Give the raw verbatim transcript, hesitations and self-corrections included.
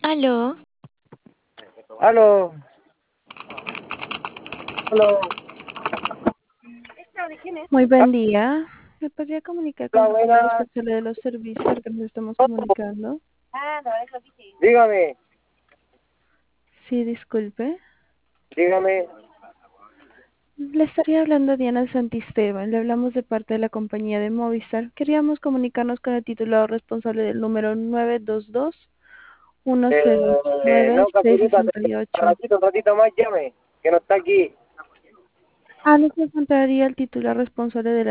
Aló, Aló, aló, Muy buen día. ¿Me podría comunicar con hola, el titular buenas, responsable de los servicios al que nos estamos comunicando? dígame, Sí, disculpe. dígame, Le estaría hablando Diana Santisteban. Le hablamos de parte de la compañía de Movistar. Queríamos comunicarnos con el titular responsable del número nueve dos dos uno cero eh, nueve no, seis Capulita, seis te- un ocho. ratito, un ratito más llame, que no está aquí. Ah, no se encontraría el titular responsable de la